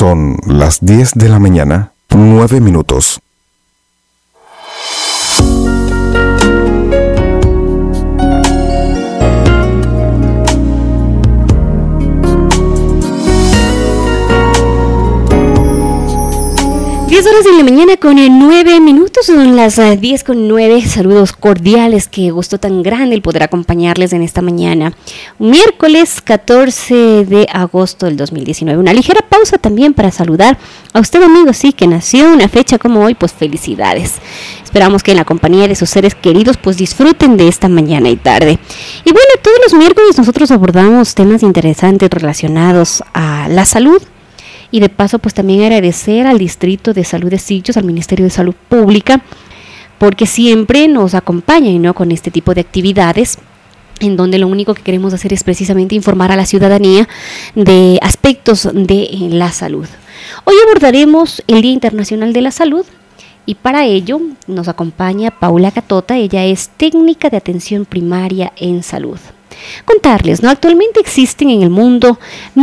Son las 10 de la mañana, 9 minutos. Horas de la mañana con 9 minutos, son las 10 con 9. Saludos cordiales, qué gusto tan grande el poder acompañarles en esta mañana. Miércoles 14 de agosto del 2019. Una ligera pausa también para saludar a usted, amigo, sí, que nació una fecha como hoy, pues felicidades. Esperamos que en la compañía de sus seres queridos pues disfruten de esta mañana y tarde. Y bueno, todos los miércoles nosotros abordamos temas interesantes relacionados a la salud. Y de paso, pues también agradecer al Distrito de Salud de Sichos, al Ministerio de Salud Pública, porque siempre nos acompañan, ¿no?, con este tipo de actividades, en donde lo único que queremos hacer es precisamente informar a la ciudadanía de aspectos de la salud. Hoy abordaremos el Día Internacional de la Salud, y para ello nos acompaña Paula Catota. Ella es técnica de atención primaria en salud. Contarles, ¿no?, actualmente existen en el mundo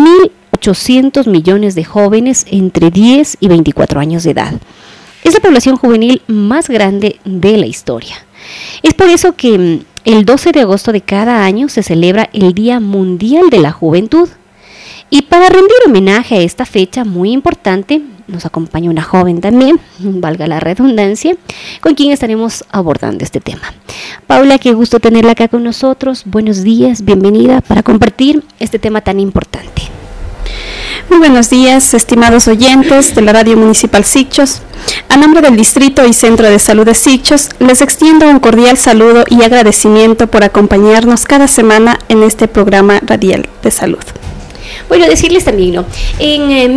1.800 millones de jóvenes entre 10 y 24 años de edad. Es la población juvenil más grande de la historia. Es por eso que el 12 de agosto de cada año se celebra el Día Mundial de la Juventud. Y para rendir homenaje a esta fecha muy importante, nos acompaña una joven también, valga la redundancia, con quien estaremos abordando este tema. Paula, qué gusto tenerla acá con nosotros. Buenos días, bienvenida para compartir este tema tan importante. Muy buenos días, estimados oyentes de la Radio Municipal Sichos. A nombre del Distrito y Centro de Salud de Sichos, les extiendo un cordial saludo y agradecimiento por acompañarnos cada semana en este programa radial de salud. Bueno, decirles también, ¿no?, en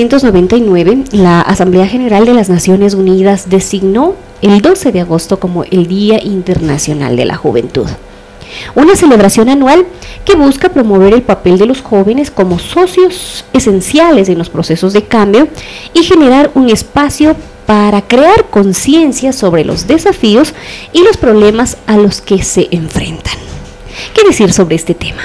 1999 la Asamblea General de las Naciones Unidas designó el 12 de agosto como el Día Internacional de la Juventud. Una celebración anual que busca promover el papel de los jóvenes como socios esenciales en los procesos de cambio y generar un espacio para crear conciencia sobre los desafíos y los problemas a los que se enfrentan. ¿Qué decir sobre este tema?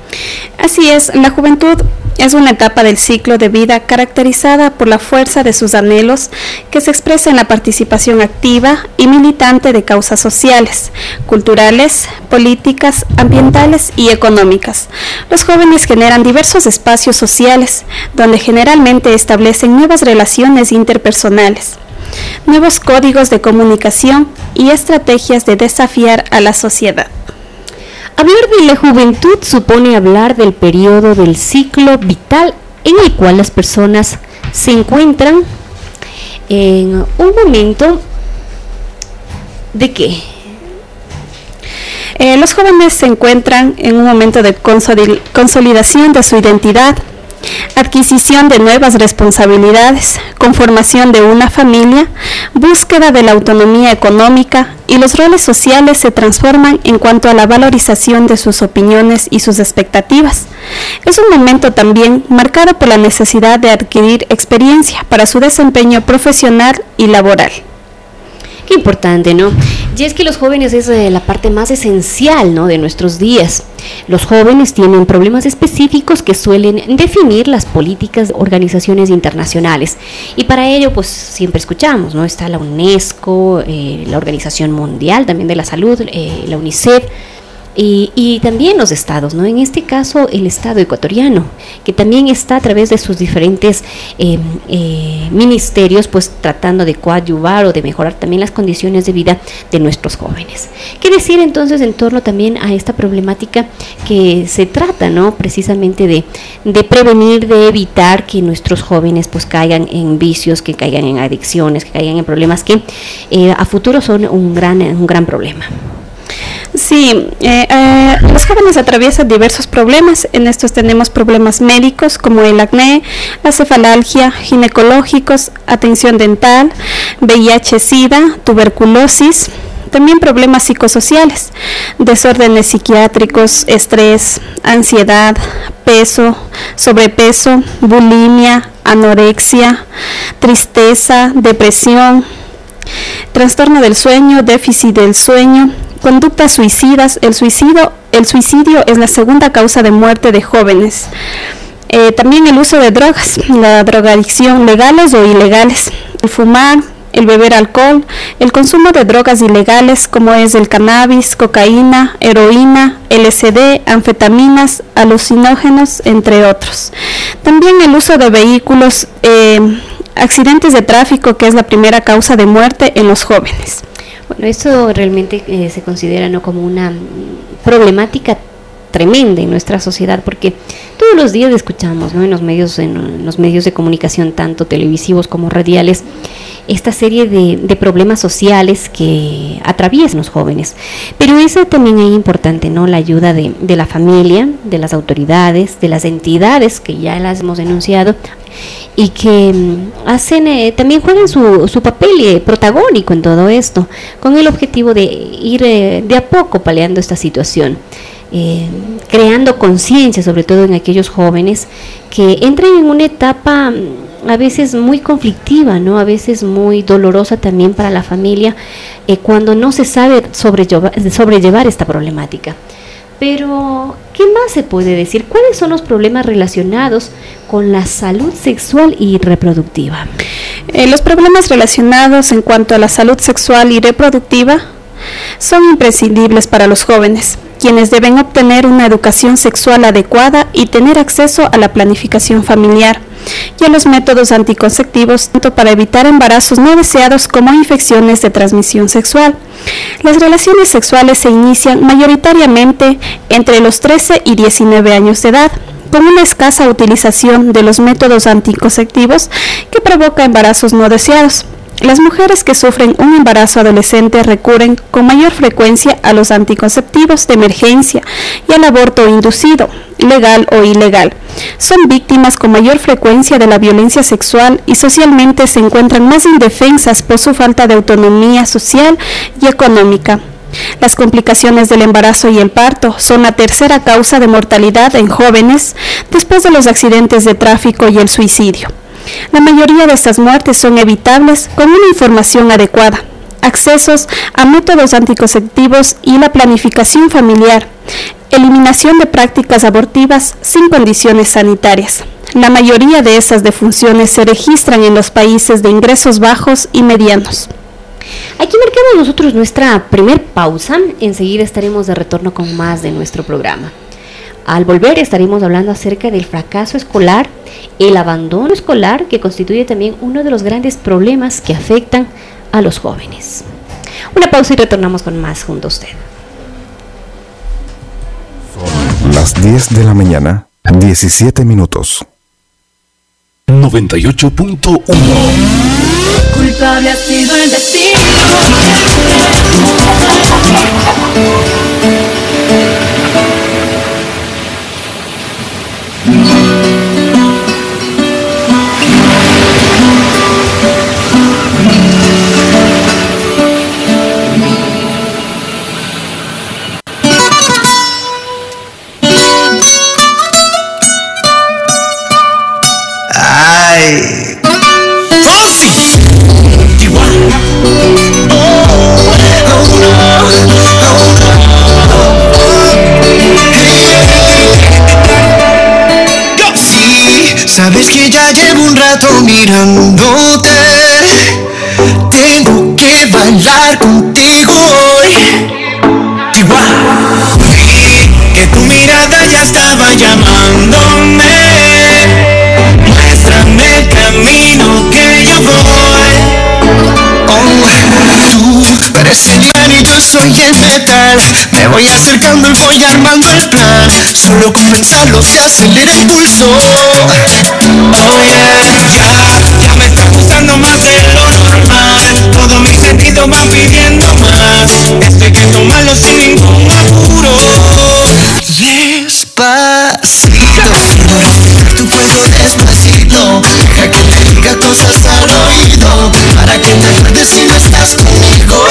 Así es, la juventud es una etapa del ciclo de vida caracterizada por la fuerza de sus anhelos que se expresa en la participación activa y militante de causas sociales, culturales, políticas, ambientales y económicas. Los jóvenes generan diversos espacios sociales donde generalmente establecen nuevas relaciones interpersonales, nuevos códigos de comunicación y estrategias de desafiar a la sociedad. Hablar de la juventud supone hablar del periodo del ciclo vital en el cual las personas se encuentran en un momento de ¿qué? Los jóvenes se encuentran en un momento de consolidación de su identidad, adquisición de nuevas responsabilidades, conformación de una familia, búsqueda de la autonomía económica, y los roles sociales se transforman en cuanto a la valorización de sus opiniones y sus expectativas. Es un momento también marcado por la necesidad de adquirir experiencia para su desempeño profesional y laboral. Qué importante, ¿no? Y es que los jóvenes es la parte más esencial, ¿no?, de nuestros días. Los jóvenes tienen problemas específicos que suelen definir las políticas de organizaciones internacionales. Y para ello, pues siempre escuchamos, ¿no? Está la UNESCO, la Organización Mundial también de la Salud, la UNICEF. Y también los estados, ¿no? En este caso el estado ecuatoriano, que también está a través de sus diferentes ministerios, pues tratando de coadyuvar o de mejorar también las condiciones de vida de nuestros jóvenes. ¿Qué decir entonces en torno también a esta problemática que se trata, ¿no?, precisamente de prevenir, de evitar que nuestros jóvenes pues caigan en vicios, que caigan en adicciones, que caigan en problemas que a futuro son un gran problema? Sí, los jóvenes atraviesan diversos problemas. En estos tenemos problemas médicos como el acné, la cefalalgia, ginecológicos, atención dental, VIH-Sida, tuberculosis. También problemas psicosociales, desórdenes psiquiátricos, estrés, ansiedad, peso, sobrepeso, bulimia, anorexia, tristeza, depresión, trastorno del sueño, déficit del sueño, conductas suicidas. El suicidio es la segunda causa de muerte de jóvenes. También el uso de drogas, la drogadicción, legales o ilegales, el fumar, el beber alcohol, el consumo de drogas ilegales como es el cannabis, cocaína, heroína, LSD, anfetaminas, alucinógenos, entre otros. También el uso de vehículos, accidentes de tráfico, que es la primera causa de muerte en los jóvenes. Bueno, esto realmente se considera, ¿no?, como una problemática tremenda en nuestra sociedad, porque todos los días escuchamos, ¿no?, en los medios de comunicación, tanto televisivos como radiales, esta serie de problemas sociales que atraviesan los jóvenes. Pero eso también es importante, ¿no?, la ayuda de la familia, de las autoridades, de las entidades que ya las hemos denunciado y que hacen también juegan su papel protagónico en todo esto, con el objetivo de ir de a poco paliando esta situación. Creando conciencia, sobre todo en aquellos jóvenes que entran en una etapa a veces muy conflictiva, ¿no?, a veces muy dolorosa también para la familia, cuando no se sabe sobrellevar esta problemática. Pero, ¿qué más se puede decir? ¿Cuáles son los problemas relacionados con la salud sexual y reproductiva? Los problemas relacionados en cuanto a la salud sexual y reproductiva son imprescindibles para los jóvenes, quienes deben obtener una educación sexual adecuada y tener acceso a la planificación familiar y a los métodos anticonceptivos, tanto para evitar embarazos no deseados como infecciones de transmisión sexual. Las relaciones sexuales se inician mayoritariamente entre los 13 y 19 años de edad, con una escasa utilización de los métodos anticonceptivos que provoca embarazos no deseados. Las mujeres que sufren un embarazo adolescente recurren con mayor frecuencia a los anticonceptivos de emergencia y al aborto inducido, legal o ilegal. Son víctimas con mayor frecuencia de la violencia sexual y socialmente se encuentran más indefensas por su falta de autonomía social y económica. Las complicaciones del embarazo y el parto son la tercera causa de mortalidad en jóvenes después de los accidentes de tráfico y el suicidio. La mayoría de estas muertes son evitables con una información adecuada, accesos a métodos anticonceptivos y la planificación familiar, eliminación de prácticas abortivas sin condiciones sanitarias. La mayoría de esas defunciones se registran en los países de ingresos bajos y medianos. Aquí marcamos nosotros nuestra primer pausa. Enseguida estaremos de retorno con más de nuestro programa. Al volver estaremos hablando acerca del fracaso escolar, el abandono escolar, que constituye también uno de los grandes problemas que afectan a los jóvenes. Una pausa y retornamos con más junto a usted. Son las 10 de la mañana, 17 minutos. 98.1. Culpable ha sido el destino. Sabes que ya llevo un rato mirándote. Tengo que bailar contigo hoy. Chihuahua. Vi que tu mirada ya estaba llamándome. Muéstrame el camino que yo voy. Oh, tú eres el imán y yo soy el metal. Me voy acercando y voy armando el plan. Solo con pensarlo se acelera el pulso. Oh yeah, ya me está gustando más de lo normal. Todos mis sentidos van pidiendo más. Esto hay que tomarlo sin ningún apuro. Despacito, quiero respirar tu cuello despacito. Deja que te diga cosas al oído, para que te acuerdes si no estás conmigo.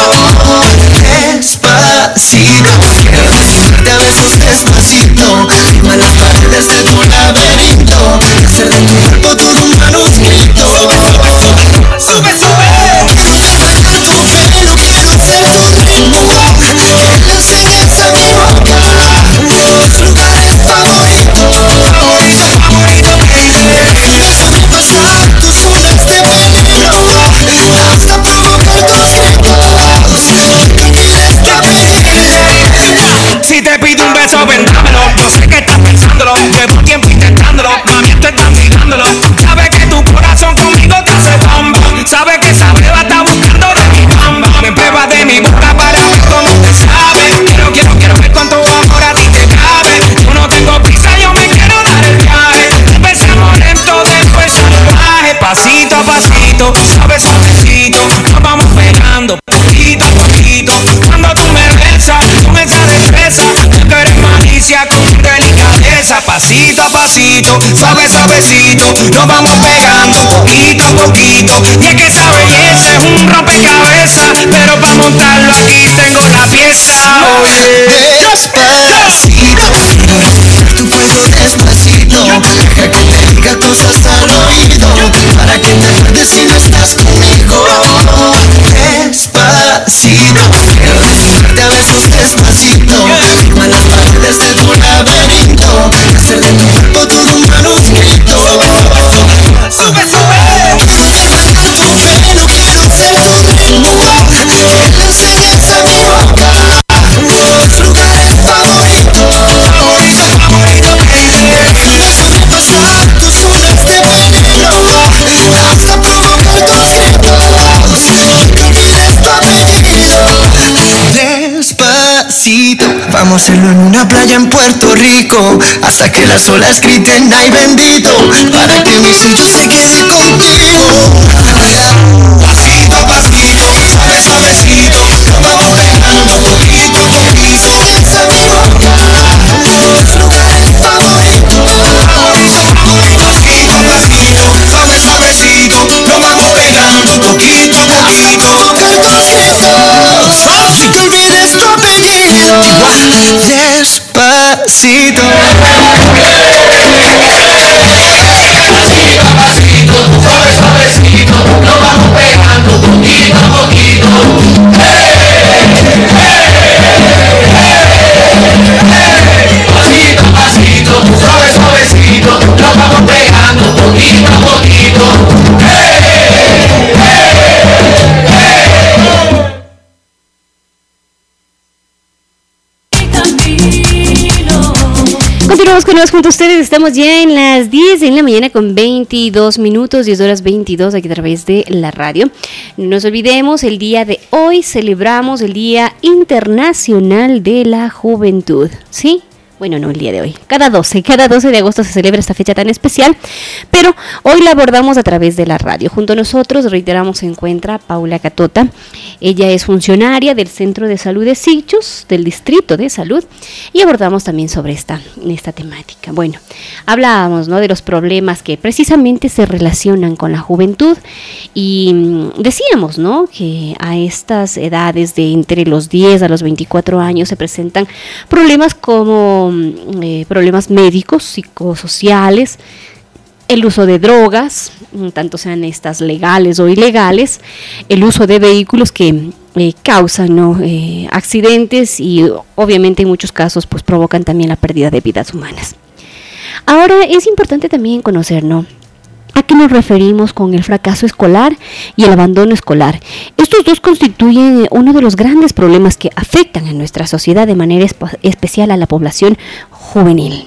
Despacito, quiero desnudarte a besos despacito. Firma las paredes de tu laberinto y hacer de mi cuerpo todo un manuscrito. Sube, sube. Quiero sacar tu pelo, quiero pasito a pasito, suave, suavecito, nos vamos pegando poquito a poquito. Cuando tú me besas con esa destreza, tú eres malicia con delicadeza. Pasito a pasito, suave, suavecito, nos vamos pegando poquito a poquito. Y es que esa belleza es un rompecabezas, pero para montarlo aquí tengo la pieza. Oye, despacito, tu fuego despacito, deja que te diga cosas al oído, para que te acuerdes si no estás conmigo. Despacito, quiero desnudarte a besos despacito, firma las paredes de tu laberinto, hacer de tu cuerpo todo un manuscrito. Sube, sube. No quiero ser tu desnudo, que le enseñes a mi boca los lugares favoritos. Déjame pasar tus zonas de veneno, hasta provocar tus gritos, que olvides tu apellido. Despacito, vamos a hacerlo en una playa en Puerto Rico, hasta que las olas griten ay bendito, para que mi sello se quede contigo. Pasito a pasito, suave, suavecito, nos vamos pegando poquito a poquito. Esa mi boca, los lugares favoritos. pasito a pasito, suave, suavecito, nos vamos pegando poquito a poquito. Y que olvides tu apellido. Despacito. Pasito a pasito, suave, suavecito, nos vamos pegando poquito a poquito. Pasito a pasito, suave, suavecito, nos vamos pegando poquito a poquito. Continuamos junto a ustedes, estamos ya en las 10 de la mañana con 22 minutos, 10 horas 22 aquí a través de la radio. No nos olvidemos, el día de hoy celebramos el Día Internacional de la Juventud, ¿sí? Bueno, no el día de hoy, cada 12 de agosto se celebra esta fecha tan especial, pero hoy la abordamos a través de la radio. Junto a nosotros, reiteramos, se encuentra Paula Catota. Ella es funcionaria del Centro de Salud de Sichus, del Distrito de Salud, y abordamos también sobre esta temática. Bueno, hablábamos, ¿no?, de los problemas que precisamente se relacionan con la juventud y decíamos, ¿no?, que a estas edades de entre los 10 a los 24 años se presentan problemas como problemas médicos, psicosociales, el uso de drogas, tanto sean estas legales o ilegales, el uso de vehículos que causan, ¿no?, accidentes y obviamente en muchos casos pues provocan también la pérdida de vidas humanas. Ahora es importante también conocer, ¿no?, ¿a qué nos referimos con el fracaso escolar y el abandono escolar? Estos dos constituyen uno de los grandes problemas que afectan a nuestra sociedad, de manera especial a la población juvenil.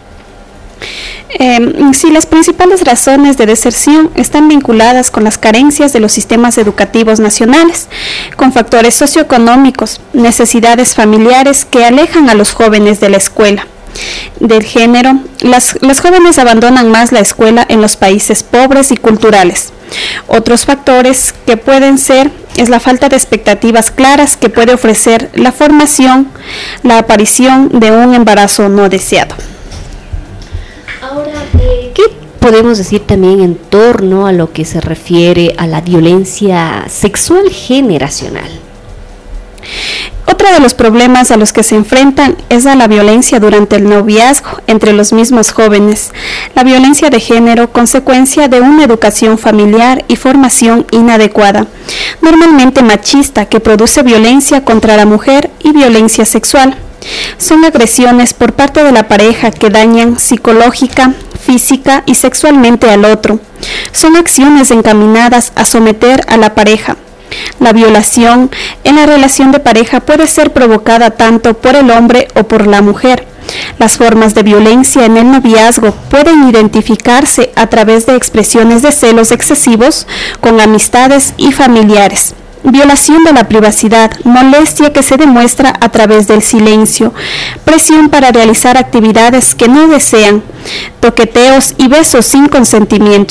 Sí, las principales razones de deserción están vinculadas con las carencias de los sistemas educativos nacionales, con factores socioeconómicos, necesidades familiares que alejan a los jóvenes de la escuela. Del género, las jóvenes abandonan más la escuela en los países pobres y culturales. Otros factores que pueden ser es la falta de expectativas claras que puede ofrecer la formación, la aparición de un embarazo no deseado. Ahora, ¿qué podemos decir también en torno a lo que se refiere a la violencia sexual generacional? Otro de los problemas a los que se enfrentan es a la violencia durante el noviazgo entre los mismos jóvenes. La violencia de género, consecuencia de una educación familiar y formación inadecuada, normalmente machista, que produce violencia contra la mujer y violencia sexual. Son agresiones por parte de la pareja que dañan psicológica, física y sexualmente al otro. Son acciones encaminadas a someter a la pareja. La violación en la relación de pareja puede ser provocada tanto por el hombre o por la mujer. Las formas de violencia en el noviazgo pueden identificarse a través de expresiones de celos excesivos con amistades y familiares. Violación de la privacidad, molestia que se demuestra a través del silencio, presión para realizar actividades que no desean, toqueteos y besos sin consentimientos.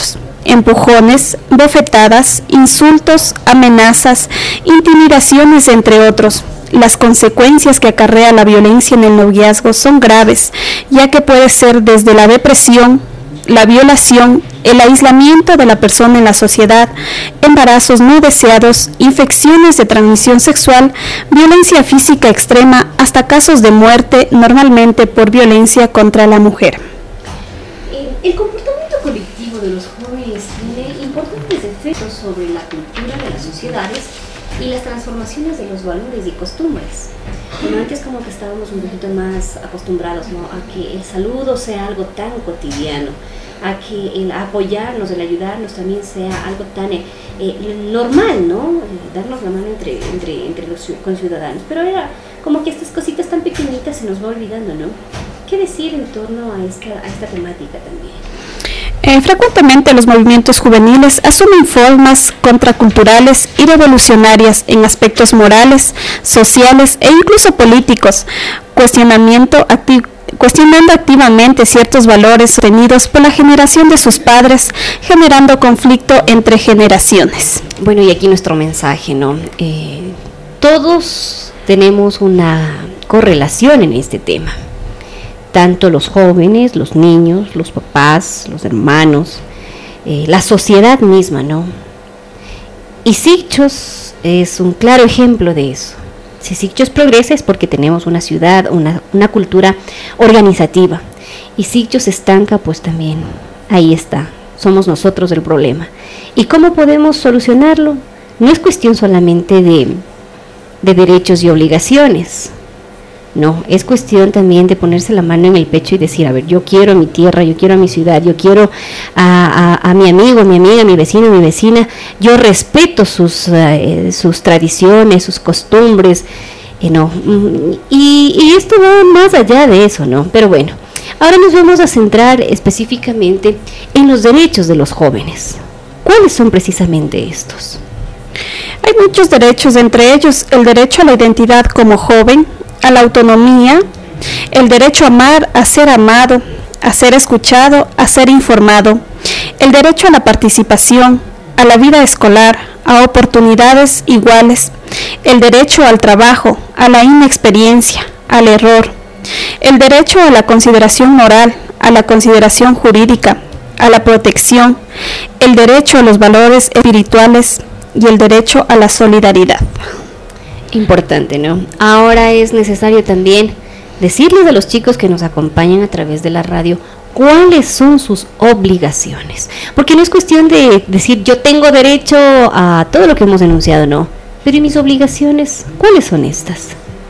empujones, bofetadas, insultos, amenazas, intimidaciones, entre otros. Las consecuencias que acarrea la violencia en el noviazgo son graves, ya que puede ser desde la depresión, la violación, el aislamiento de la persona en la sociedad, embarazos no deseados, infecciones de transmisión sexual, violencia física extrema, hasta casos de muerte, normalmente por violencia contra la mujer. El comportamiento colectivo de los jóvenes tiene importantes efectos sobre la cultura de las sociedades y las transformaciones de los valores y costumbres. Bueno, antes como que estábamos un poquito más acostumbrados, ¿no?, a que el saludo sea algo tan cotidiano, a que el apoyarnos, el ayudarnos también sea algo tan normal, ¿no? Darnos la mano entre los conciudadanos. Pero ahora como que estas cositas tan pequeñitas se nos va olvidando, ¿no? ¿Qué decir en torno a esta temática también? Frecuentemente los movimientos juveniles asumen formas contraculturales y revolucionarias en aspectos morales, sociales e incluso políticos, cuestionando activamente ciertos valores retenidos por la generación de sus padres, generando conflicto entre generaciones. Bueno, y aquí nuestro mensaje, ¿no? Todos tenemos una correlación en este tema. Tanto los jóvenes, los niños, los papás, los hermanos, la sociedad misma, ¿no? Y Sicchos es un claro ejemplo de eso. Si Sicchos progresa es porque tenemos una ciudad, una cultura organizativa. Y Sicchos se estanca, pues también ahí está, somos nosotros el problema. ¿Y cómo podemos solucionarlo? No es cuestión solamente de derechos y obligaciones. No, es cuestión también de ponerse la mano en el pecho y decir, a ver, yo quiero mi tierra, yo quiero mi ciudad, yo quiero a mi amigo, mi amiga, mi vecino, mi vecina, yo respeto sus tradiciones, sus costumbres, ¿no? Y esto va más allá de eso, ¿no? Pero bueno, ahora nos vamos a centrar específicamente en los derechos de los jóvenes. ¿Cuáles son precisamente estos? Hay muchos derechos, entre ellos el derecho a la identidad como joven, a la autonomía, el derecho a amar, a ser amado, a ser escuchado, a ser informado, el derecho a la participación, a la vida escolar, a oportunidades iguales, el derecho al trabajo, a la inexperiencia, al error, el derecho a la consideración moral, a la consideración jurídica, a la protección, el derecho a los valores espirituales y el derecho a la solidaridad. Importante, ¿no? Ahora es necesario también decirles a los chicos que nos acompañan a través de la radio cuáles son sus obligaciones, porque no es cuestión de decir yo tengo derecho a todo lo que hemos denunciado, no, pero ¿y mis obligaciones? ¿Cuáles son estas?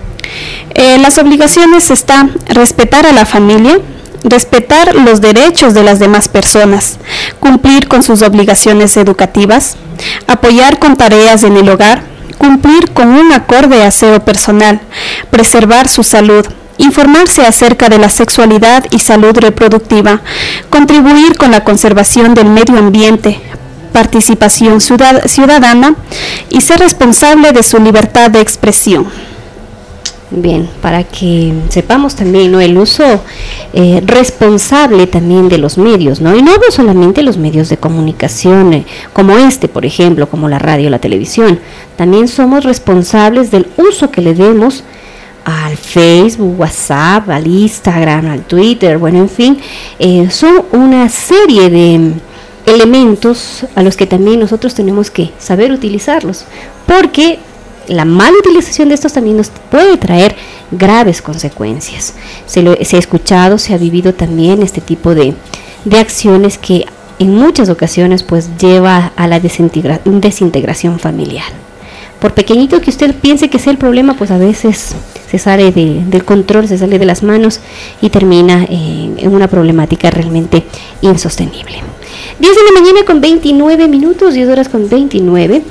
Las obligaciones están respetar a la familia, respetar los derechos de las demás personas, cumplir con sus obligaciones educativas, apoyar con tareas en el hogar, cumplir con un acorde aseo personal, preservar su salud, informarse acerca de la sexualidad y salud reproductiva, contribuir con la conservación del medio ambiente, participación ciudadana y ser responsable de su libertad de expresión. Bien, para que sepamos también, ¿no?, el uso responsable también de los medios, ¿no? Y no hablo solamente de los medios de comunicación, como por ejemplo, como la radio, la televisión. También somos responsables del uso que le demos al Facebook, WhatsApp, al Instagram, al Twitter, bueno, en fin, son una serie de elementos a los que también nosotros tenemos que saber utilizarlos, porque la mala utilización de estos también nos puede traer graves consecuencias. Se ha escuchado, se ha vivido también este tipo de acciones que en muchas ocasiones pues lleva a la desintegración familiar. Por pequeñito que usted piense que sea el problema, pues a veces se sale del control, se sale de las manos y termina en una problemática realmente insostenible. 10 de la mañana con 29 minutos, 10 horas con 29.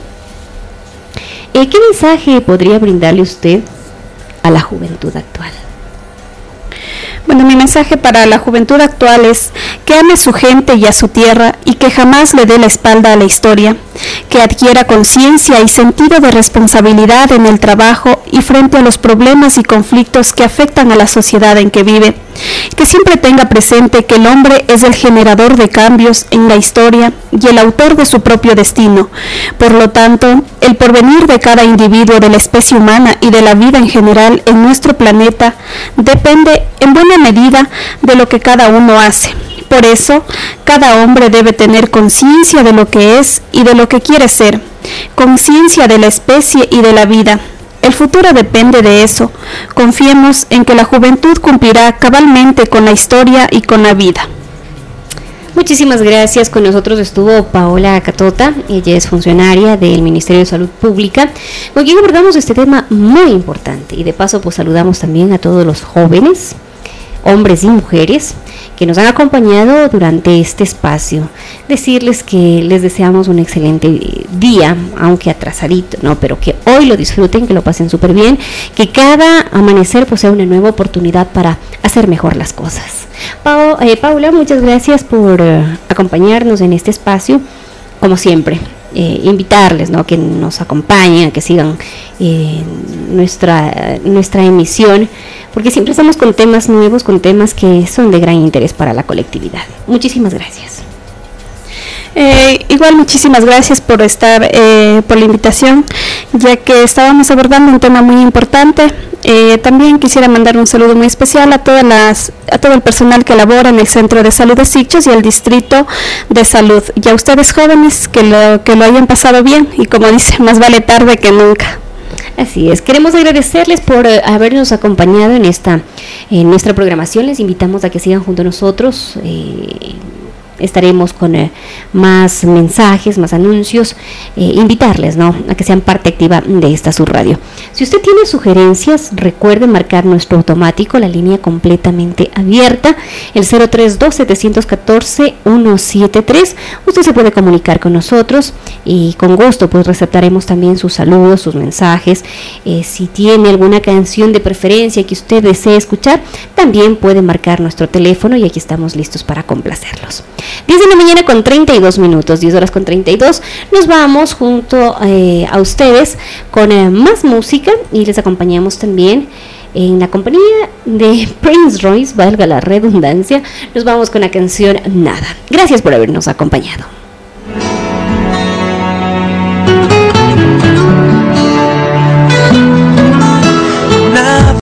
¿Qué mensaje podría brindarle usted a la juventud actual? Bueno, mi mensaje para la juventud actual es que ame a su gente y a su tierra y que jamás le dé la espalda a la historia. que adquiera conciencia y sentido de responsabilidad en el trabajo y frente a los problemas y conflictos que afectan a la sociedad en que vive, que siempre tenga presente que el hombre es el generador de cambios en la historia y el autor de su propio destino. Por lo tanto, el porvenir de cada individuo de la especie humana y de la vida en general en nuestro planeta depende en buena medida de lo que cada uno hace. Por eso, cada hombre debe tener conciencia de lo que es y de lo que quiere ser, conciencia de la especie y de la vida. El futuro depende de eso. Confiemos en que la juventud cumplirá cabalmente con la historia y con la vida. Muchísimas gracias. Con nosotros estuvo Paola Catota, ella es funcionaria del Ministerio de Salud Pública, con quien abordamos este tema muy importante. Y de paso, pues saludamos también a todos los jóvenes, hombres y mujeres, que nos han acompañado durante este espacio. Decirles que les deseamos un excelente día, aunque atrasadito, ¿no? Pero que hoy lo disfruten, que lo pasen súper bien, que cada amanecer pues sea una nueva oportunidad para hacer mejor las cosas. Paula, muchas gracias por acompañarnos en este espacio, como siempre. Invitarles, ¿no?, que nos acompañen, a que sigan nuestra emisión, porque siempre estamos con temas nuevos, con temas que son de gran interés para la colectividad. Muchísimas gracias. Igual muchísimas gracias por estar, por la invitación, ya que estábamos abordando un tema muy importante. También quisiera mandar un saludo muy especial a todo el personal que labora en el Centro de Salud de Sitges y el Distrito de Salud, y a ustedes jóvenes que lo hayan pasado bien, y como dice, más vale tarde que nunca. Así es, queremos agradecerles por habernos acompañado en nuestra programación. Les invitamos a que sigan junto a nosotros. Estaremos con más mensajes, más anuncios, invitarles, ¿no?, a que sean parte activa de esta subradio. Si usted tiene sugerencias, recuerde marcar nuestro automático, la línea completamente abierta, el 032-714-173. Usted se puede comunicar con nosotros y con gusto pues receptaremos también sus saludos, sus mensajes. Si tiene alguna canción de preferencia que usted desee escuchar, también puede marcar nuestro teléfono y aquí estamos listos para complacerlos. 10 de la mañana con 32 minutos, 10 horas con 32. Nos vamos junto a ustedes con más música y les acompañamos también en la compañía de Prince Royce, valga la redundancia. Nos vamos con la canción Nada. Gracias por habernos acompañado.